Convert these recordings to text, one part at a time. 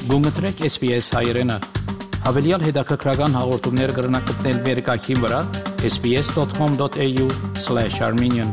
Գումտրեք SPS հայրենը։ Հավելյալ հետաքրքրական հաղորդումներ կգրնակցնել վերկայքին վրա sbs.com.au/armenian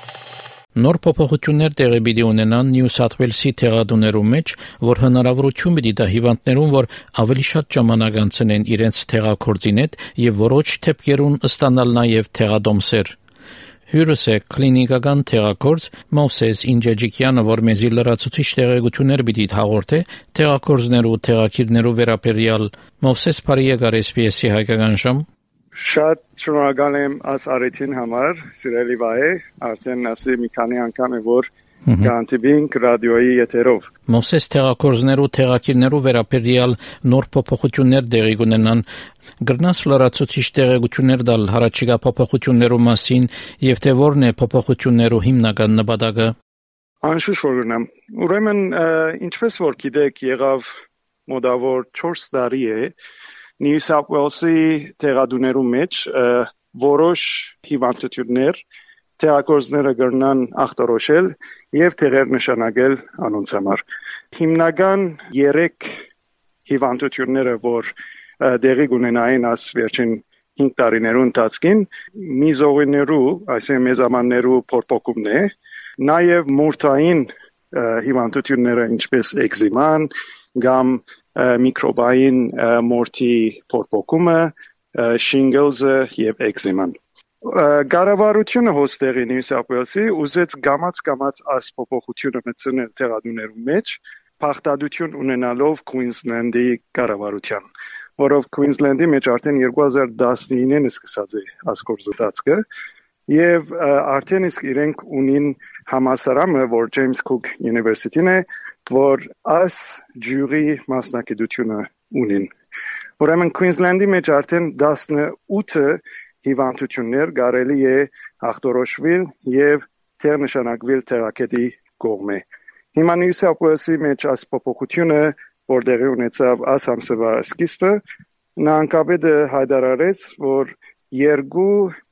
Նոր փոփոխություններ տեղի պիտի ունենան Նյու Սաթ Ուելսի թեղադուներում մեջ, որ հնարավորություն պիտի տա հիվանդներուն, որ ավելի շատ ժամանակ անցնեն իրենց թեղակորձին հետ եւ որոշ թեփքերուն ստանալ նաեւ թեղադոմսեր։ Հյուրս է կլինիկական թեղակորձ Մովսես Ինջաջիկյանը, որ մեզի լրացուցիչ տեղեկություններ պիտի հաղորդե թեղակորձներու թեղակիրներու վերաբերյալ։ Մովսես, բարի եկար SPS-ի հայկական ժամ։ Շատ շնորհակալ եմ ասարիթին համար, սիրելի վայ, արդեն ասի մի քանի անգամ է որ գանտիբինք ռադիոյի եթերով։ Մովսես, թեղակորձներու թեղակիրներու վերաբերյալ նոր փոփոխություններ տեղի կունենան։ Գրնաս լրացուցիչ տեղեկություններ տալ հարաճիգա փոփոխություններու մասին եւ թե որն է փոփոխություններու հիմնական նպատակը։ Անշուշտ որ գնամ։ Ուրեմն ինչպես որ գիտեք, եղավ մոտավոր 4 տարի է Նյու Սաթ Ուելսի թեղադուներու մեջ որոշ հիվանդություններ թեղակորձները կրնան ախտորոշել եւ տեղեր նշանակել անոնց համար։ Հիմնական 3 հիվանդությունները, որ դեղի կունենային աս վերջին 5 տարիներու ընթացքին, միզողիներու, այսինքն մեզամաններու փորփոքումն է, նաեւ մուրթային հիվանդությունները, ինչպես էկզիման, կամ միկրոբային մորթի փորփոքումը, շինգլզը եւ էկզիման։ Կառավարությունը հոստերի Նյու Սաթ Ուելսի ուզեց գամած աս փոփոխությունը մտցնել թեղադուներու մեջ, փախտadություն ունենալով Քուինզլենդի կառավարության, որով Քուինզլենդի մեջ արդեն 2019-ին սկսած է ասկորզտածքը եւ արդեն իսկ իրենք ունին համասարանը, որ Ջեյմս Քուք University-ն է, որ աս ջյուրի մասնակցությունը ունին։ Ուրեմն Քուինզլենդի մեջ արդեն 18 հիվանդություններ կարելի է ախտորոշվել եւ թերնշանակվել թերակետի կողմէ։ Հիմա Նյու Սաթ Ուելսի մեջ աս փոփոխությունը, որ դեղի ունեցավ աս ամսվա սկիզբը, նանկապետը հայտարարեց, որ 2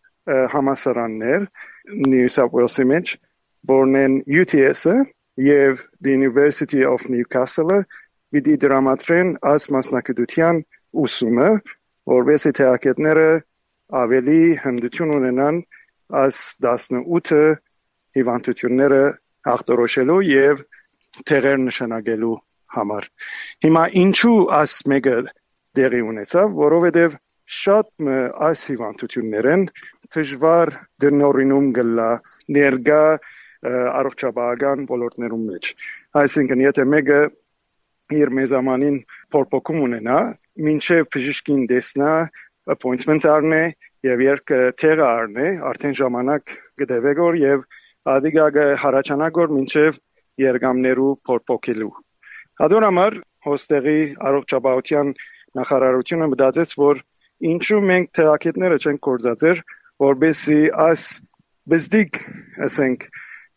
համասարաններ Նյու Սաթ Ուելսի մեջ, որն են UTS-ը եւ the University of Newcastle-ը, պիտի դրամատրեն աս մասնակցության ուսումը, որովհետեւ թերակետները ավելի հմտություն ունենան աս 18 հիվանդությունները ախտորոշելու եւ տեղեր նշանակելու համար։ Հիմա ինչու աս մեկը դեղի ունեցավ, որովհետեւ շատ աս հիվանդություններն դժվար դնորինում գլա ներգա առողջապահական ոլորտներում մեջ։ Այսինքն եթե մեկը իր մեզամանին փորփոքում ունենա, մինչև բժիշկին տեսնա appointment առնե եւ երբ տեղը առնե, արդեն ժամանակ կդեվեգոր եւ ադիգա հարաճանագոր մինչև երգամներու փորփոքելու։ Adonamar հոստերի առողջապահության նախարարությունը մտածեց, որ ինչու մենք թերակետները չենք կորցածեր, որբեսի աս բզդիկ, ասենք,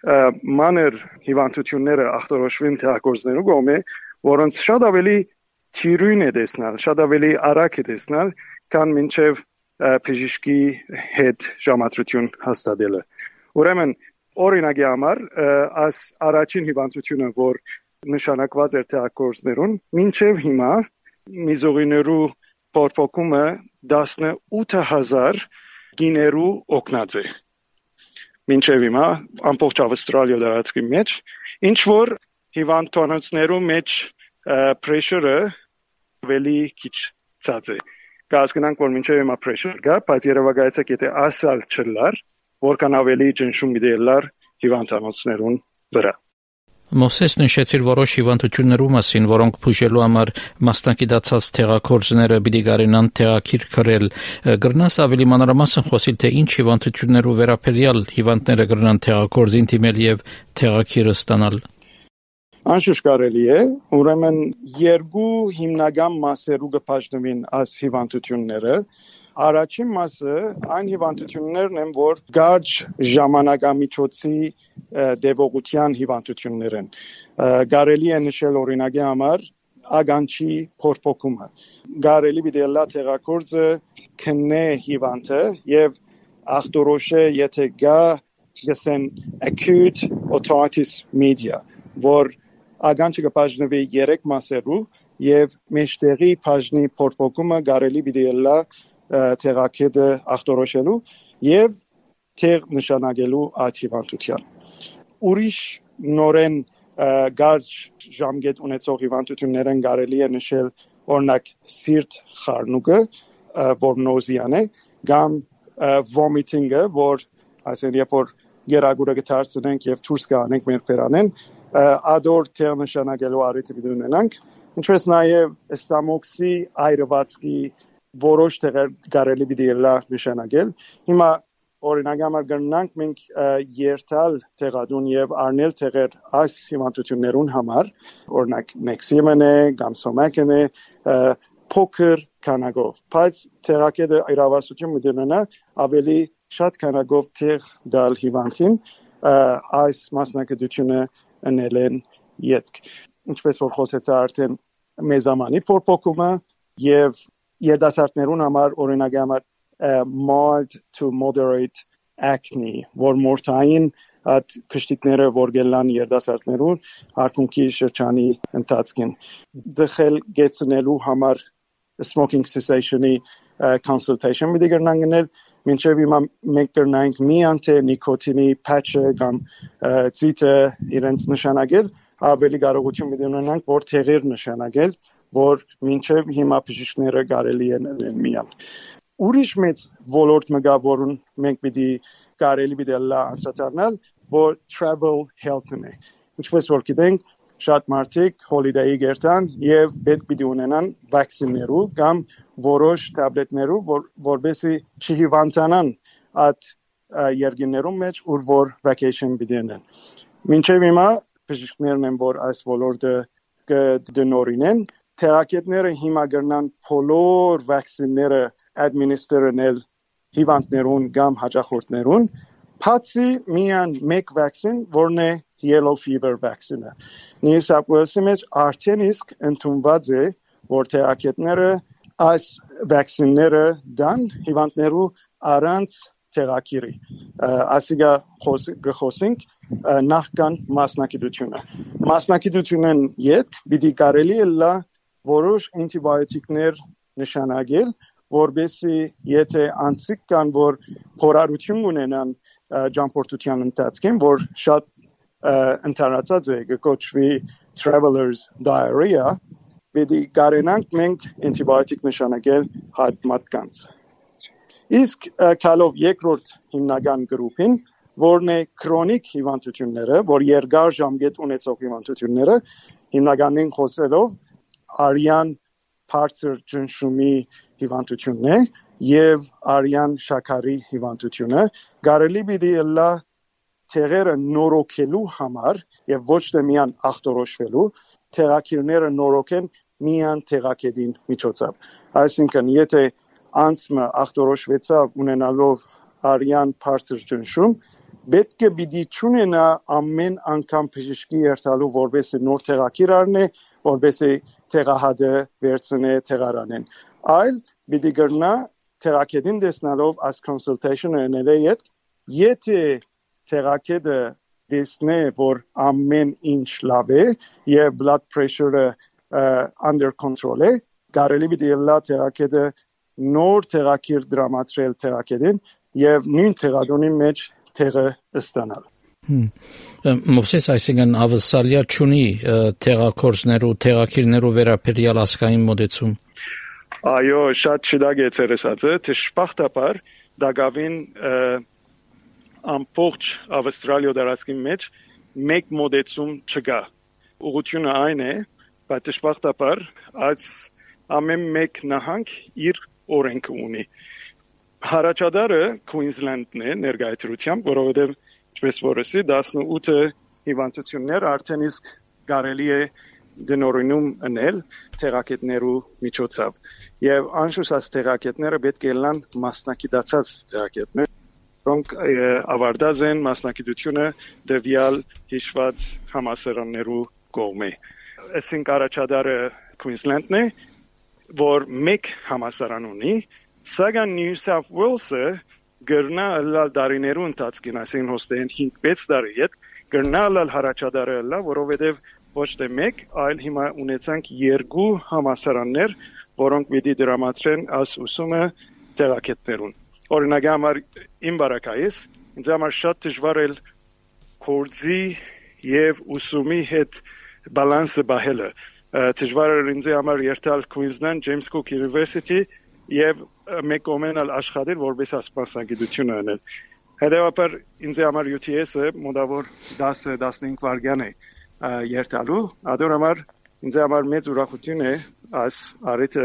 մանր հիվանդությունները ախտորոշվեն թերակորձներու կողմէ, որոնց շատ ավելի թիրույն է տեսնալ, շատ ավելի արագ է տեսնալ, քան մինչև բժիշկի հետ ժամադրություն հաստատելը։ Ուրեմն օրինակի համար աս առաջին հիվանդությունը, որ նշանակված էր թերակորձներուն, մինչև հիմա միզողիներու փորփոքումը 18000 գիներու օգնած է։ Մինչև հիմա ամբողջ Ավստրալիա դարածքի մեջ, ինչ որ հիվանդանոցներու մեջ pressure-ը ավելի քիչ ցած է։ Կասկնանք, որ մինչև հիմա pressure կա, բայց երևակայեցեք, եթե ասալ չլար, որքան ավելի ճնշում գիտելար հիվանդանոցներուն վրա։ Մովսես նշեցիր որոշ հիվանդություններու մասին, որոնք բուժելու համար մասնակցած թեղակորձները պիտի կարենան թեղակիր կրել։ Գրնաս ավելի մանրամասն խոսիլ, թե ինչ հիվանդություններու վերաբերյալ հիվանդները կրնան թեղակորձին դիմել եւ թեղակիրը ստանալ։ Անշուշտ կարելի է, ուրեմն 2 հիմնական մասերու կբաժնվին աս հիվանդությունները։ Առաջին մասը այն հիվանդություններն են, որ կարճ ժամանակամիջոցի դեպողության հիվանդություններ են։ Կարելի է նշել օրինակի համար ագանչի փորփոքումը։ Կարելի բիդելա թեղակորձը քնե հիվանդը եւ ախտորոշե եթե գա գսեն acute otitis media, որ ագանչը կբաժնվի 3 մասերու, եւ մեջտեղի բաժնի փորփոքումը կարելի պիտի լա տեղակետը ախտորոշելու եւ թեր նշանակելու աթիվանտության ուրիշ նորեն գարջ ժամկետ ունեցող հիվանդություններն կարելի է նշել օրինակ սիրտ խառնուկը որ նոզիան է կամ vomiting-ը որ այսինքն երբ որ գերագուրը գտարցնենք եւ դուրս գանենք մեր բերանեն ադոր թեր նշանակելու առիթի ունենանք ինչպես նաեւ ստամոքսի այրվածքի որոշ տեղեր կարելի պիտի լա նշանակել հիմա օրինակ համար գնանք մենք երթալ տեղadun եւ առնել տեղեր այս հիվանդություններուն համար օրինակ նեքսիմն է կամ սոմակն է փոքր քանակով բայց տեղակետը իրավասություն մտնանա ավելի շատ քանակով տեղ դալ հիվանդին այս մասնակցությունը անելեն յետք ինչպես որ խոսեցա արդեն մեզամանի փորփոքումը եւ երդասարտներուն համար օրինակ համար mild to moderate acne որ մորթային at քշտիկները որ գելան երդասարտներուն արքունքի շրջանի ընթացքին ձխել գեցնելու համար smoking cessation-ի consultation մի դերնան գնել մինչև հիմա մենք կրնանք միան թե նիկոտինի patch-ը կամ ծիծը իրենց նշանակել ավելի կարողություն ունենանք որ թեղեր նշանակել որ մինչև հիմա բժիշկները կարելի են միան ուրիշ մեծ ոլորտ մգա որուն մենք պիտի կարելի պիտի լա անդրադառնալ որ travel health-ն է ինչպես որ գիտենք շատ մարդիկ հոլիդեյի գերտան եւ պետք պիտի ունենան վակցիններու կամ որոշ տաբլետներու որբեսի չհիվանդանան at երկիներում մեջ ուր որ vacation պիտի ունեն մինչեւ հիմա բժիշկներն են որ այս ոլորտը կդնորինեն թերապևտները հիմա գտնան բոլոր վակցինները administer-նել հիվանդներուն կամ հաճախորդներուն բացի միան մեկ վակցին որն է yellow fever vaccine-ը New South Wales-ի մեջ արդեն իսկ ընդունված է որ թերապևտները այս վակցինները դան հիվանդներու առանց թերակիրի ասիգա խոսենք նախքան մասնակցությունն յետ պիտի կարելի լա որոշ անտիբիոտիկներ նշանակել որբեսի եթե անցիկ կան որ փորարություն ունենան ճամփորդության ընթացքին որ շատ ընթարացած է կոչվի travelers diarrhea պիտի կարենանք մենք անտիբիոտիկ նշանակել այդ մարդկանց իսկ կալով երկրորդ հիմնական գրուպին որն է քրոնիկ հիվանդությունները որ երկար ժամկետ ունեցող հիվանդությունները հիմնականին խոսելով արյան բարձր ճնշումի հիվանդությունն է եւ արյան շաքարի հիվանդությունը կարելի պիտի լա թերերը նորոգելու համար եւ ոչ թե միան ախտորոշվելու թերակիրները նորոգեն միան թերակետին միջոցով այսինքն եթե անցմը ախտորոշվեցավ ունենալով արյան բարձր ճնշում պետք է պիտի ճունենա ամեն անգամ բժշկի երթալու որբեսի նոր թերակիր առնե որբեսի թերահադը վերցնե թերարանեն այլ պիտի գտնա թերակետին դեսնալով as consultation-ը անելը եթե թերակետը դեսնե որ ամեն ինչ լավ է եւ blood pressure-ը under control է կարելի պիտի լա թերակետը նոր թերակիր դրամատրել թերակետին եւ նույն թերադոնի մեջ թերը ստանալ Մովսես այսինքն ավսալիա չունի թերակորձներու թերակիրներու վերաբերյալ ասկային մոդեցում Այո շատ շուտ է ցերեսածը դժբախտաբար դակավին ամբողջ ավստրալիա դարածքի մեջ մեկ մոդեցում չկա ուղղությունը այն է բայց դժբախտաբար այս ամեն մեկ նահանգ իր օրենքը ունի Հարաճադարը Queensland-ն է ներկայացրությամբ որովհետև ինչպես որ ասի 18 հիվանդություններ արդեն իսկ կարելի է դնորինում անել թերապևտներու միջոցով եւ անշուշտ թերապևտները պետք է լան մասնակցած թերապևտներ որոնք ավարտած են մասնակցությունը դեպիալ հիշված համասարաններու կողմէ այսինքն առաջադարը Queensland-ն է որ մեկ համասարան ունի սակայն New South Wales-ը գրնա լալ դարիներու ընթացքին այսինքն հոստեն 5-6 տարի հետ գրնա լալ հարաճադարը լա որովհետև ոչ թե մեկ, այլ հիմա ունեցանք 2 համալսարաններ, որոնք պիտի դրամատրեն այս ուսումը տեղակետներուն։ Օրինակ համար իմ բարակայից, ինձ համար շատ դժվար է կորձի եւ ուսումի հետ բալանսը բահելը։ Դժվար է ինձ համար երթալ Queensland James Cook University եւ մեկ կողմենալ աշխատել որպես ասպասագիտություն անել։ Հետևաբար ինձ համար UTS-ը մոտավոր 10-15 վայրկյան է երթալու, ador համար ինձ համար մեծ ուրախություն է այս արիթը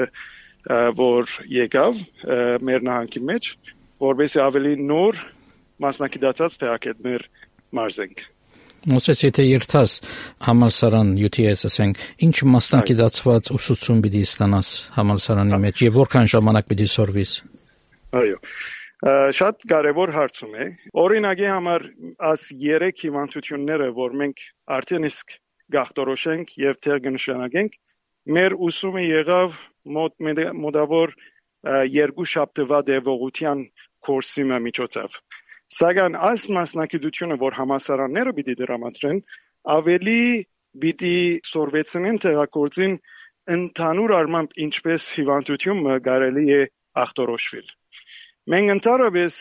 որ եկավ մեր նահանգի մեջ, որպես ավելի նոր մասնակցած տեղակետներ մարզենք։ Մոսես, եթե երթաս համալսարան UTS ասենք, ինչ մասնակցված ուսուցում պիտի ստանաս համալսարանի մեջ եւ որքան ժամանակ պիտի սորվիս։ Այո։ Շատ կարևոր հարցում է։ Օրինակի համար այս 3 հիվանդությունները, որ մենք արդեն իսկ գաղթորոշենք եւ տեղնշանակենք, մեր ուսումը եղավ մոտավոր 2 շաբթվա դեպողության կուրսի միջոցով։ Սակայն այս մասնակցությունը, որ համալսարանները պիտի դրամատրեն, ավելի պիտի սորվեցնեն տեղակորձին ընդհանուր առմամբ ինչպես հիվանդությունը կարելի է ախտորոշվել։ Մենք ընդհանրապես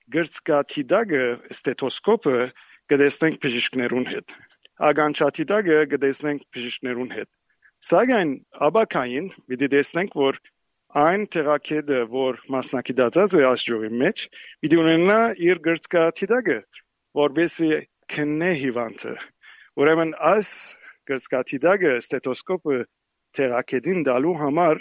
գրծքաթիդակը ստեթոսկոպը կտեսնենք բժիշկներուն հետ։ Ագանչաթիդակը կտեսնենք բժիշկներուն հետ։ Սակայն աբակային պիտի տեսնենք, որ այն տեղակետը, որ մասնակցած է աշխուժի մեջ, պիտի ունենա իր գրծքաթիդակը, որպեսզի քննի հիվանդը։ Ուրեմն այս գրծքաթիդակը ստեթոսկոպը տեղակետին դալու համար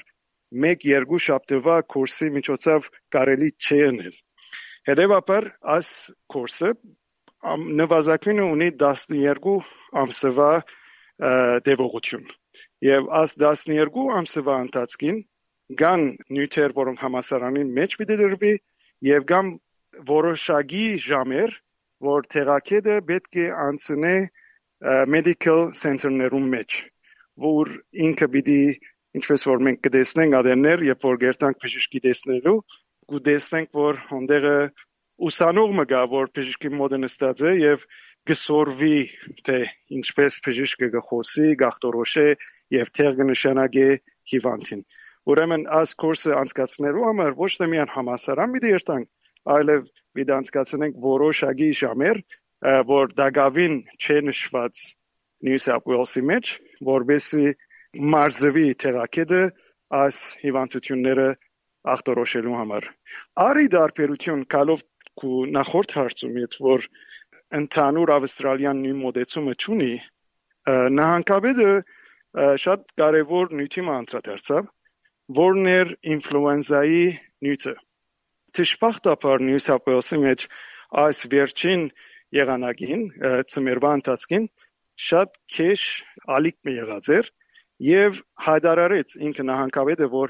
1-2 շաբթվա կուրսի միջոցով կարելի չէ անել։ Հետևաբար այս կուրսը նվազագույնը ունի 12 ամսվա դեպողություն։ Եվ այս 12 ամսվա ընթացքին կան նյութեր, որոնք համալսարանի մեջ պիտի դրվի, եւ կան որոշակի ժամեր, որ տեղակետը պետք է անցնի medical center-ներում մեջ, որ ինքը պիտի, ինչպես որ մենք կտեսնենք ադերներ, երբ որ գերտանք բժշկի տեսնելու, կտեսնենք, որ հոնդերը ուսանողը գա, որ բժշկի մոտ նստած է եւ գսորվի, թե ինչպես բժիշկը գխոսի, գախտորոշի եւ տեղնշանակի հիվանդին։ Ուրեմն այս կուրսը անցկացնելու համար ոչ թե միայն համալսարան պիտի երթանք, այլև պիտի անցկացնենք որոշակի ժամեր, որ դակավին չնշված New South Wales-ի մեջ, որովհետեւ մարզվի տեղակետը այս հիվանդությունները ախտորոշելու համար։ Արի դարբերություն կալով ու նախորդ հարցումից, որ ընդհանուր ավստրալիան նույն մոդեցումը չունի, նահանգապետը շատ կարևոր նյութի անդրադարձավ, որն էր ինֆլուենզայի նյութը։ Դժբախտաբար New South Wales-ի մեջ այս վերջին եղանակին, ծմերվա ընթացքին, շատ քեշ ալիք եղած էր եւ հայտարարեց ինքը նահանգապետը, որ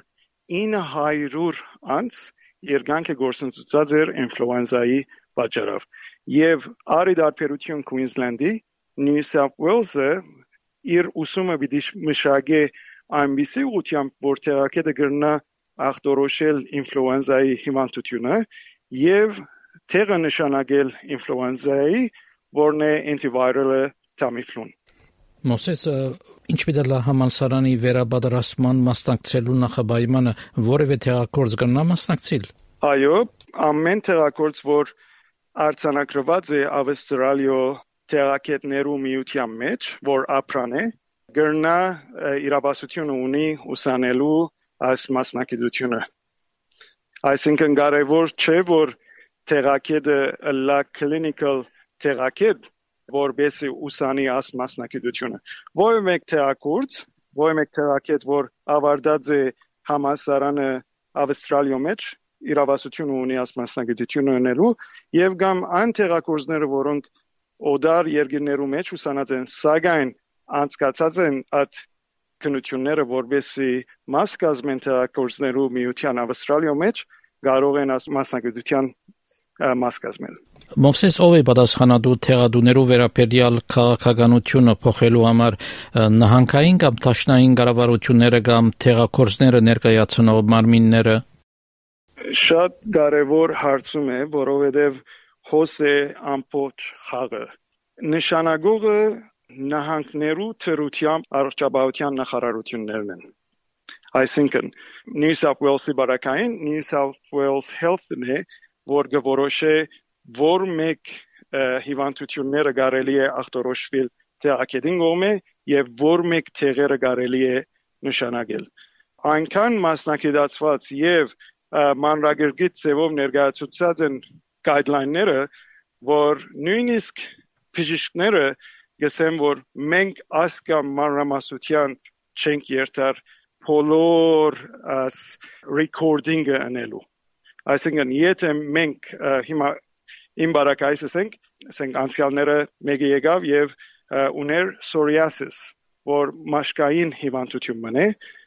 900 անց երկանքը գործընծուցած էր ինֆլուենզայի պատճառով։ Եվ արի դարբերություն Queensland-ի New South Wales-ը իր ուսումը պիտի մշակի այնպիսի ուղղությամբ, որ տեղակետը կրնա ախտորոշել ինֆլուենզայի հիվանդությունը եւ տեղը նշանակել ինֆլուենզայի, որն է antiviral Tamiflu։ Մոսես, ինչ պիտի համալսարանի վերաբادرացման մասնակցելու նախապայմանը որևէ տեղակորձ կնա մասնակցել։ Այո, ամեն տեղակորձ, որ արձանագրված է Ավստրալիո տեղակետներու միության մեջ, որ ապրան է, կրնա իրավասությունը ունի ուսանելու այս մասնակցությունը։ Այսինքն կարևոր չէ, որ տեղակետը լա clinical տեղակետ, որբեսի ուսանի այս մասնակցությունը։ Ոչ մեկ տեղակորձ, ոչ մեկ տեղակետ, որ ավարտած է համալսարանը Ավստրալիո մեջ, իրավասություն ունի այս մասնակցությունը ունելու, եւ կամ այն տեղակորձները, որոնք օդար երկրներու մեջ ուսանած են, սակայն անցկացած են այդ քննությունները, որբեսի մաս կազմեն տեղակորձներու միության Ավստրալիո մեջ, կարող են այս մասնակցության մաս կազմել։ Մովսես, ով է պատասխանատու տեղադուներու վերաբերյալ քաղաքականությունը փոխելու համար նահանգային կամ դաշնային կառավարությունները կամ տեղակորձները ներկայացնող մարմինները։ Շատ կարևոր հարցում է, որովհետև հոս է ամբողջ խաղը։ Նշանակողը նահանգներու թրությամբ առողջապահության նախարարություններն են։ Այսինքն New South Wales-ի բարակային New South Wales Health-ն է, որ գորոշե որ մեկ հիվանդությունները կարելի է ախտորոշվել տեղակետին կողմէ եւ որ մեկ տեղերը կարելի է նշանակել։ Այնքան մասնակցված եւ մանրագրգիծ ձևով ներկայացուցած են guideline-ները, որ նույնիսկ բժիշկները գսեն, որ մենք ասկամ մանրամասնության չենք երթար բոլոր recording-ը անելու։ Այսինքն եթե մենք հիմա իմ բարակայից ասենք անցյալները մեկը եկավ եւ ուներ psoriasis, որ մաշկային հիվանդություն մնե,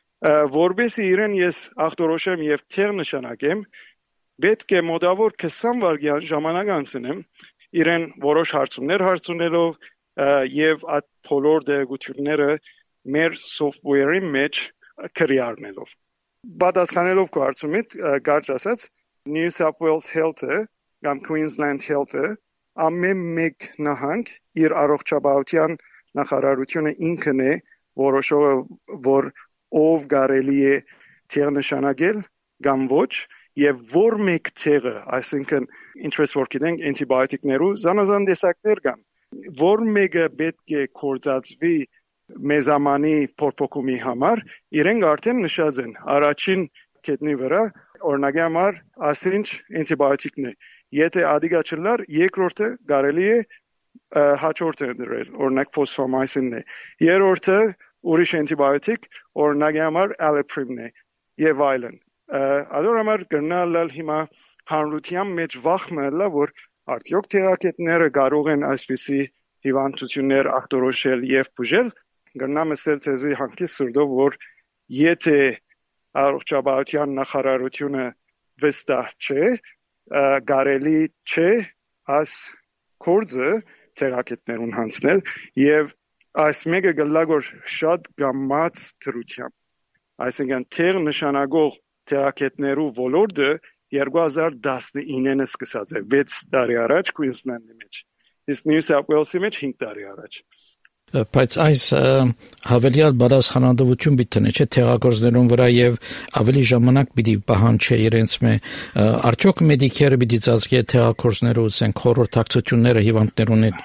որբեսի իրեն ես ախտորոշեմ եւ թեր նշանակեմ, պետք է մոտավոր 20 վայրկյան ժամանակ անցնեմ իրեն որոշ հարցումներ հարցնելով եւ այդ բոլոր դեղությունները մեր software-ի մեջ քրիարնելով։ Պատասխանելով քո հարցումից, կարճ ասած, New South Wales Health-ը կամ Queensland Health-ը ամեն մեկ նահանգ իր առողջապահության նախարարությունը ինքն է որոշողը, որ ով կարելի է թեր նշանակել կամ ոչ եւ որ մեկ թերը, այսինքն interest որ գիտենք antibiotic-ներու զանազան տեսակներ կան, որ մեկը պետք է կործածվի մեզամանի փոփոխումի համար, իրենք արդեն նշած են առաջին կետնի վրա օրինակի համար ասինչ antibiotic-ն է։ Եթե ադիգա չլար, երկրորդը կարելի է հաջորդը դրել, օրինակ fosfomycin-ն է։ Երրորդը ուրիշ antibiotic, օրինակի համար allopurinol է եւ այլն։ Ադոր համար կնալալ հիմա հանրության մեջ վախը լա, որ արդյոք թերակետները կարող են այսպիսի հիվանդություններ ախտորոշել եւ բուժել, կնամ ասել ցեզի հանկի սրդով, որ եթե առողջապահության նախարարությունը վստահ չէ, կարելի չէ այս կորձը թերակետներուն հանցնել եւ այս մեկը գլագոր շատ գամած դրությամբ։ Այսինքն թեր նշանակող թերակետներու ոլորտը 2019-ին սկսած է 6 տարի առաջ Queensland-ի մեջ։ Իսկ New South Wales-ի մեջ 5 տարի առաջ։ Բայց այս հավելյալ բարձրահանադվություն պիտի չէ թերագործներուն վրա եւ ավելի ժամանակ պիտի պահանջի իրենց մե արդյոք մեդիկերը պիտի ծածկի թերագործներու ասեն խորհրդակցությունները հիվանդներուն հետ։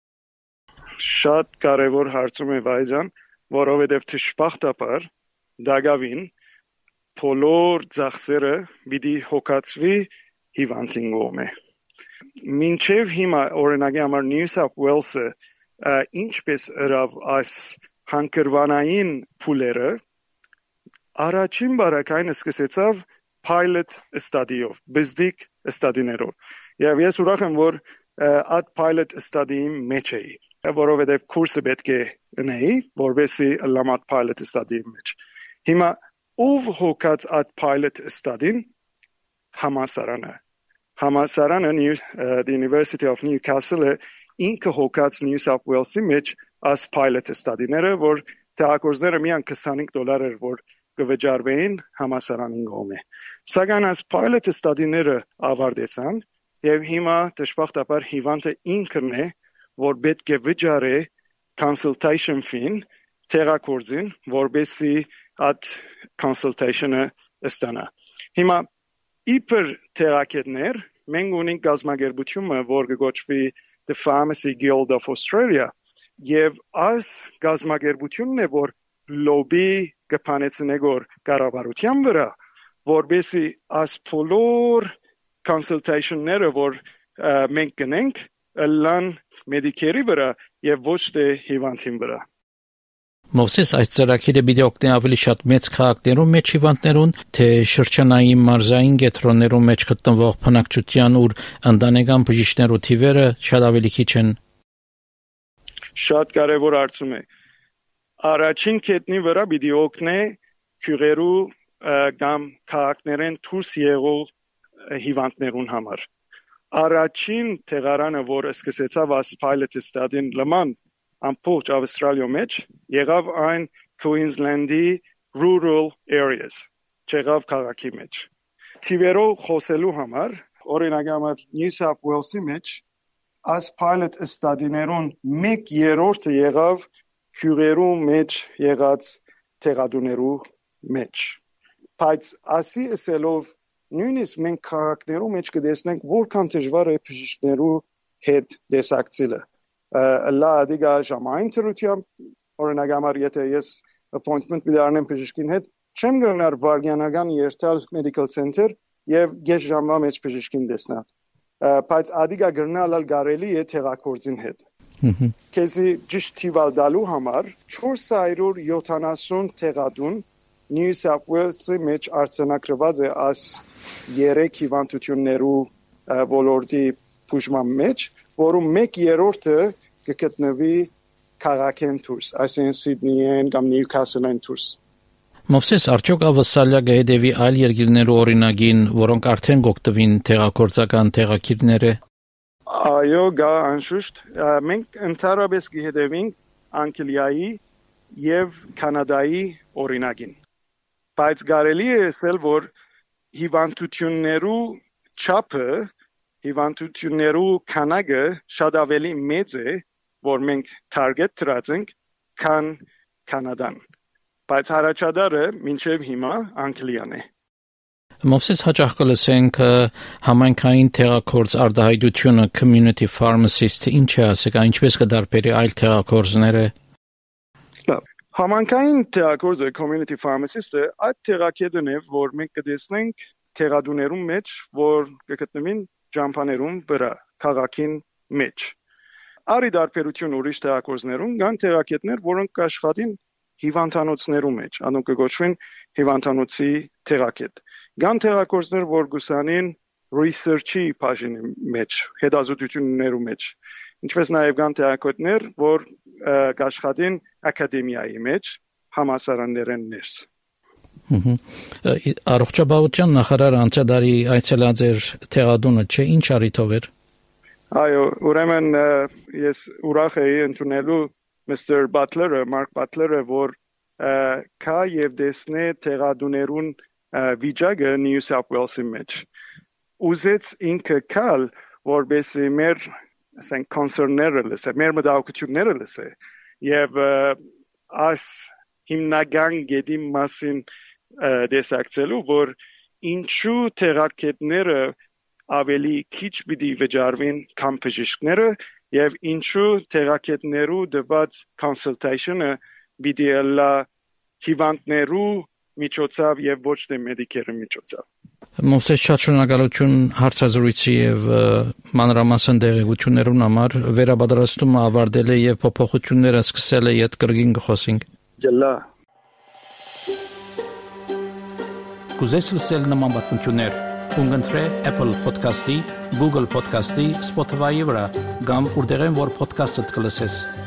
Շատ կարևոր հարցում է վայժան, որովհետեւ դժբախտաբար դակավին բոլոր ծախսերը պիտի հոգացվի հիվանդին կողմէ։ Մինչև հիմա օրինակի համար New South Wales-ը ինչպես ըրավ այս հանկրվանային փուլերը առաջին բարակային սկսեցավ pilot study-ով, բզդիկ study-ներով։ Եվ ես ուրախ եմ, որ այդ pilot study-ի մեջ էի, որովհետև կուրսը պետք է ունեի, որովհետեւ լամատ pilot study-ի մեջ։ Հիմա ով հոգած այդ pilot study-ին համասարանը։ Համասարանը the University of Newcastle ինքը հոգած New South Wales-ի մեջ as pilot study-ները, որ թերագործները միան $25 էր, որ կվճարվեին համասարանին կողմէ։ Սակայն as pilot study-ները ավարտեցան եւ հիմա դժբախտաբար հիվանդը ինքն է, որ պետք է վճարի consultation fee թերագործին, որբեսի այդ consultation-ը ստանա։ Հիմա իբր թերակետներ մենք ունենք գազագերբությունը, որ կոչվի the Pharmacy Guild of Australia եւ այս գազագերբությունն է, որ լոբի կփանեցնե գոր կառավարության վրա, որբեսի այս բոլոր consultation-ները, որ մենք կնենք, լան մեդիկերի վրա եւ ոչ թե հիվանդին վրա։ Մովսես այս ծրագիրը պիտի օգնի ավելի շատ մեծ քաղաքներում մեջ հիվանդներուն, թե շրջանային մարզային կենտրոններում մեջ գտնվող բնակչության ու ընտանեկան բժիշկներու թիվերը շատ ավելի քիչ են։ Շատ կարևոր հարցում է։ Առաջին կետնի վրա պիտի օգնի քյուրերու կամ քաղաքներեն դուրս եղող հիվանդներուն համար։ Առաջին տեղարանը, որ սկսեցավ այս pilot study-ին լման ամբողջ Ավստրալիա մեջ եղավ այն Queensland-ի rural areas, չեղավ քաղաքի մեջ։ Թիվերով խոսելու համար, օրինակի համար New South Wales-ի մեջ As pilot study-ներուն 1/3 եղավ քյուրերու մեջ եղած տեղադուներու մեջ։ Բայց ասի ասելով նույնիսկ մենք քաղաքներու մեջ կտեսնենք որքան դժվար է բժիշկներու հետ դեսակցելը։ Լա դիգա ժամային թրությամբ օրինակ համար եթե ես appointment դառնեմ բժիշկին հետ չեմ գնար վարգյանական երթալ medical center եւ գեշ ժամվա մեջ բժիշկին տեսնալ։ Բայց ադիգա գրնալալ գարելի է թերակորձին հետ։ Քեզի ճիշտ թիվալ դալու համար 470 տեղադուն New South Wales-ի մեջ արձանագրված է as 3 հիվանդություններու ոլորտի բուժման մեջ, որում 1/3-ը կգտնվի քաղաքեն դուրս, այսինքն Սիդնիեն կամ Նյուքասլեն դուրս։ Մովսես, արդյոք ավսալյա գեհդեվի այլ երկիրներու օրինագին, որոնք արդեն գոկտվին տեղակորձական տեղակիրները։ Այո, գա անշուշտ, մենք ընդհանրապես գեհդեվինք Անգլիայի եւ Կանադայի օրինագին։ Բայց կարելի է ասել, որ հիվանդություններու չափը, հիվանդություններու քանակը շատ ավելի մեծ է, որ մենք target դրած ենք, քան Կանադան։ Բայց հարաճադարը մինչև հիմա Անգլիան է։ Մովսես հաճախ կլսենք համայնքային տեղակորձ արտահայտությունը community pharmacist ինչ է ասեք, ինչպես կդարբերի այլ տեղակորձները։ Համայնքային տեղակորձը community pharmacist-ը այդ տեղակետն է, որ մենք կտեսնենք տեղադուներում մեջ, որ կգտնվին ճամփաներում վրա, քաղաքին մեջ։ Արի դարբերություն ուրիշ տեղակորձներում կան տեղակետներ, որոնք կաշխատին հիվանդանոցներու մեջ, անոնք կոչվեն հիվանդանոցի տեղակետ։ Կան տեղակորձներ, որ գուսանին research-ի բաժինի մեջ, հետազոտություններու մեջ։ Ինչպես նաև կան տեղակետներ, որ կաշխատին ակադեմիայի մեջ, համալսարաններեն ներս։ Առողջապահության նախարար անցյալի այցելած էր տեղադունը, չէ, ինչ առիթով էր։ Այո, ուրեմն ես ուրախ եի ընդունելու Mr. Butler, Mark Butler, որ կա եւ դեսնե տեղադուներուն վիճակը New South Wales-ի մեջ։ Ուզեց ինքը կալ, որբեսի մեր ասենք concern-ները լսե, մեր մտահոգությունները լսե եւ as հիմնական գեդի մասին դեսակցելու, որ ինչու տեղակետները ավելի քիչ պիտի վճարվին քան բժիշկները եւ ինչու տեղակետներու դված consultation-ը պիտի լա հիվանդներու միջոցով եւ ոչ թե մեդիկերի միջոցով։ Մովսես, շատ շնորհակալություն հարցազրույցի եւ մանրամասն դերակցություններուն համար։ Վերաբادرաստումը ավարտել է եւ փոփոխությունները սկսել է իդ կրկին գխոսենք։ Գելա։ Կուզես լսել նման բանություններ, ունգընտրե Apple Podcast-ի, Google Podcast-ի, Spotify-ի վրա, կամ որտեղեն որ podcast-ը կլսես։